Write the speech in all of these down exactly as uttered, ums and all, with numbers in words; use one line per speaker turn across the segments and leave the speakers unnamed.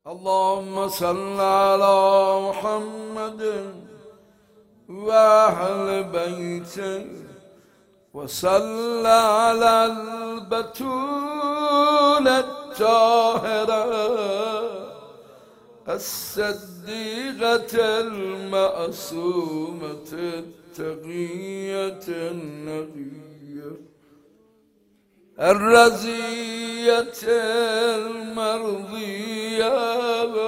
اللهم صل على محمد وأهل بيته وصل على البتول الطاهرة الصديقة المعصومة التقية النقية الرزية المرضية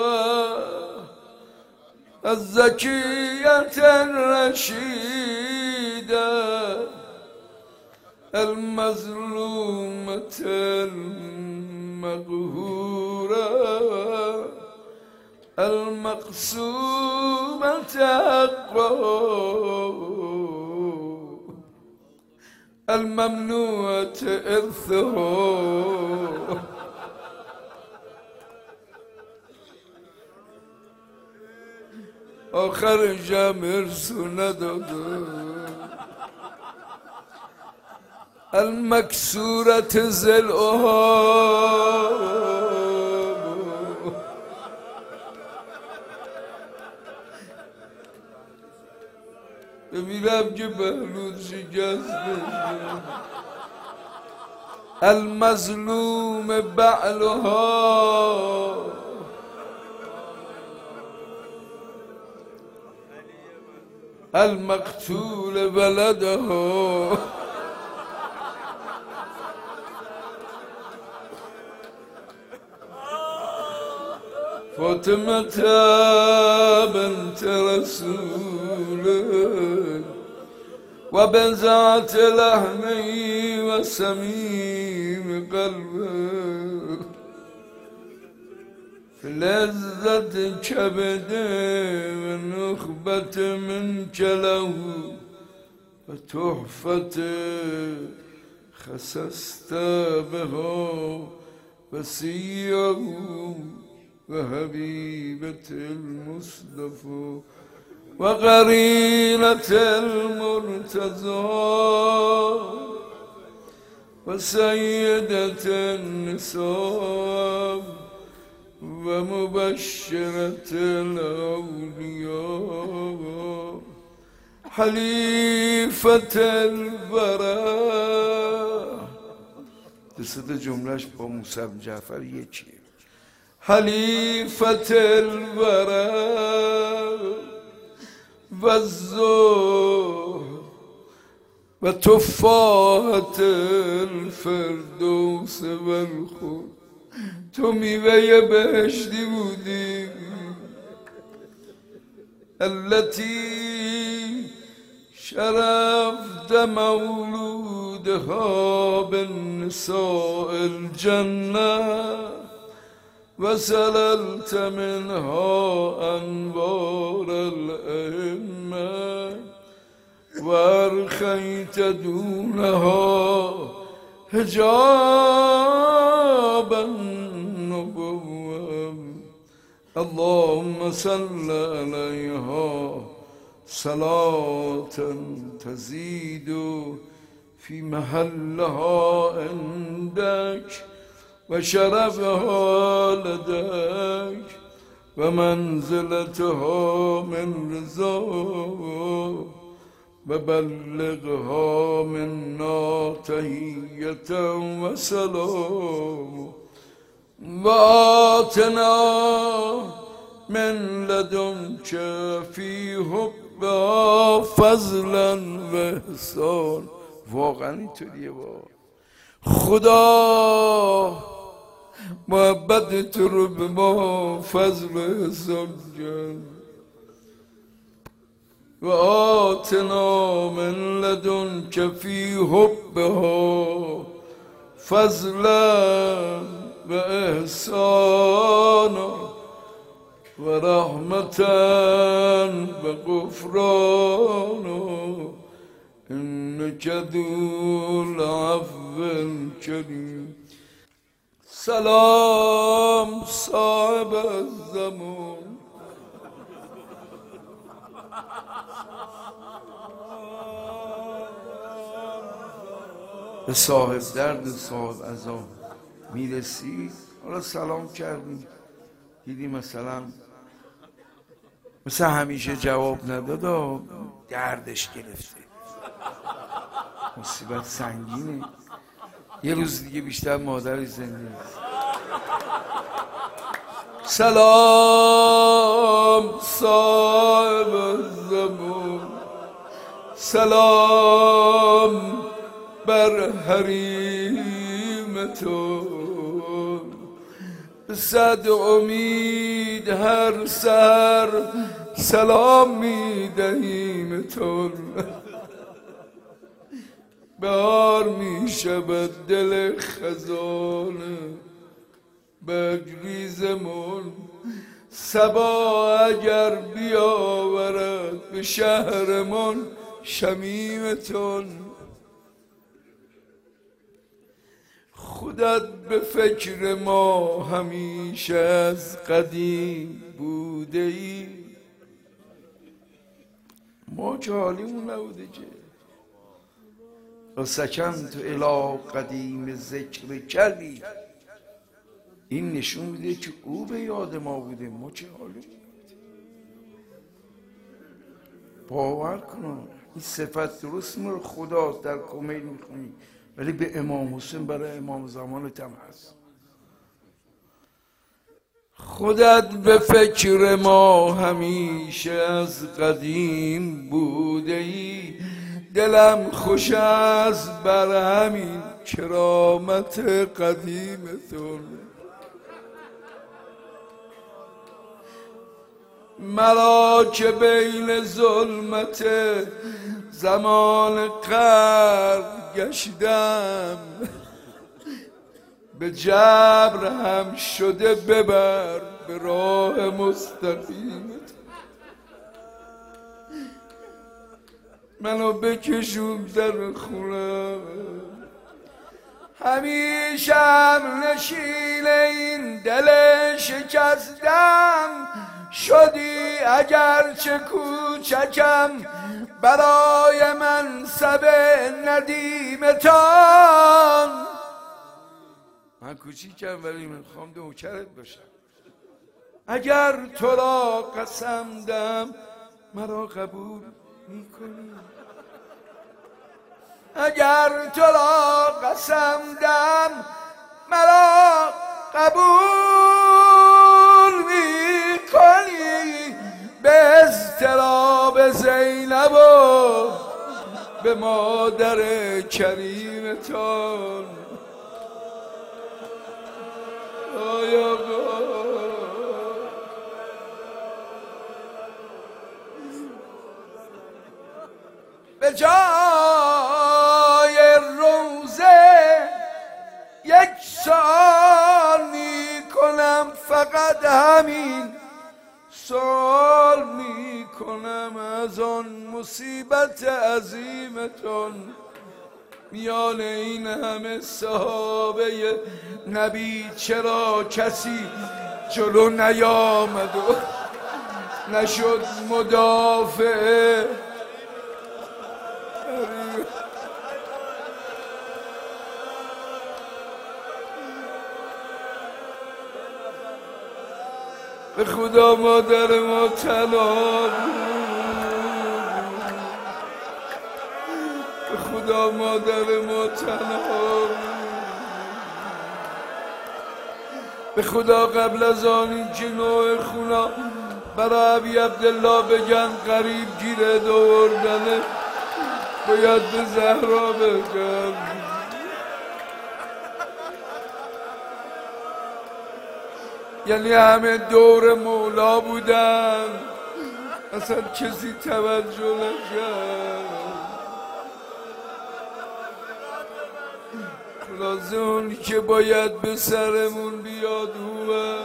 الزكية الرشيدة المظلومة المقهورة المقسومة حقا الممنوعة إرثه آخر جمر سندد المكسورة زلعها بمیرم که بهلود شکسته المظلوم بعلها المقتول ولدها فاطمة بنت رسول وبزعت لحمي وسميم قلبه في لذة كبده ونخبة منك له وتحفة خسست بها وسيه وحبيبة المصطفى وقرينة المرتضى وسيدة النساء ومبشرة الأولياء حلیفة البراء. دسته جملهش با موسی بن جعفر یکیه. حلیفة البراء والزهد وتفاحة الفردوس والخلد. تو میوه بهشتی بودی التي شرفت مولودها بالنساء الجنة وسللت منها أنوار الأئمة وأرخيت دونها حجاب النبوة. اللهم صل عليها صلاة تزيد في محلها عندك وشرفها لديك ومنزلتها من رضاك وبلغها منا تحية وسلام وآتنا من لدنك في حبها فضلا وإحسان. واقعا اینطوریه با خدا محبت تو رو به ما فضل و احسان کرد. و آتنا من لدنک فی حبها فضلا و احسانا و رحمتا و غفرانا انک ذو العفو الکریم. سلام صاحب الزمان. به صاحب درد صاحب عذاب میرسید. حالا سلام کردیم دیدی مثلا مثل همیشه جواب نداد و دردش گرفته، مصیبت سنگینه، یه روز دیگه بیشتر مادرش زنده نیست. سلام صاحب زمان، سلام بر حریم تو، صد امید هر سر سلام میدهیم تو. بهار میشود دل خزانه بگریزمون، صبا اگر بیاورد به شهرمون شمیمتون. خودت به فکر ما همیشه از قدیم بوده ای، ما که حالیمون نبوده که. و سکنت الی قدیم ذکر کلی، این نشون میده که او به یاد ما بوده، ما چه حالی باور کنم. این صفت درست مال خداست، در کمیل میخونی، ولی به امام حسین برای امام زمانت هم هست. خودت به فکر ما همیشه از قدیم بوده ای، دلم خوش است بر همین کرامت قدیمتون. مرا که بین ظلمت زمان غرق گشتم، به جبر هم شده ببر به راه مستقیمت. منو بکشون در خونم، همیشه هم نشین این دل شکستم شدی، اگرچه کوچکم برای منصب ندیمتان. من کوچیکم ولی میخوام نوکرت باشم. اگر تو را قسم دم مرا قبول میکنی، اگر تو را قسم دم مرا قبول میکنی، به اضطراب زینب و به مادر کریمتان. آیا به جای روزه یک سوال می کنم، فقط همین سوال می کنم از آن مصیبت عظیمتون. میان این همه صحابه نبی چرا کسی جلو نیامد و نشد مدافع؟ به خدا مادر ما تنها بود، به خدا مادر ما تنها بود، به خدا قبل از آن این که نوع خونا برای ابی عبدالله بگن قریب گیره دوردنه، باید به زهرا بگم. یعنی همه دور مولا بودن، اصلا کسی توجه نکرد. خلاصه اونی که باید به سرمون بیاد هوه.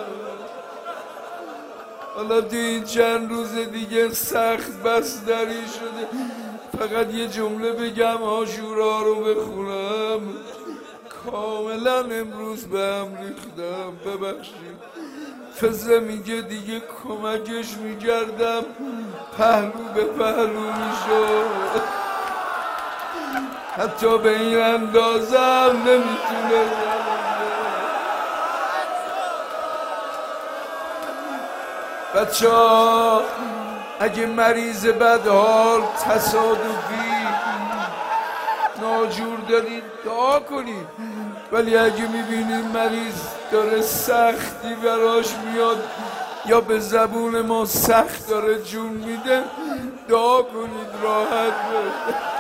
حالا تو این چند روز دیگه سخت بستری شده، فقط یه جمله بگم عاشورا رو بخونم. کاملا امروز به هم ریختم، ببخشید. فضل میگه دیگه کمکش میکردم، پهلو به پهلو میشد، حتی به این اندازه هم نمیتونه. بچه ها اگه مریض بدحال تصادفی ناجور دارید دعا کنید، ولی اگه میبینید مریض داره سختی براش میاد یا به زبون ما سخت داره جون میده، دعا کنید راحت بشه.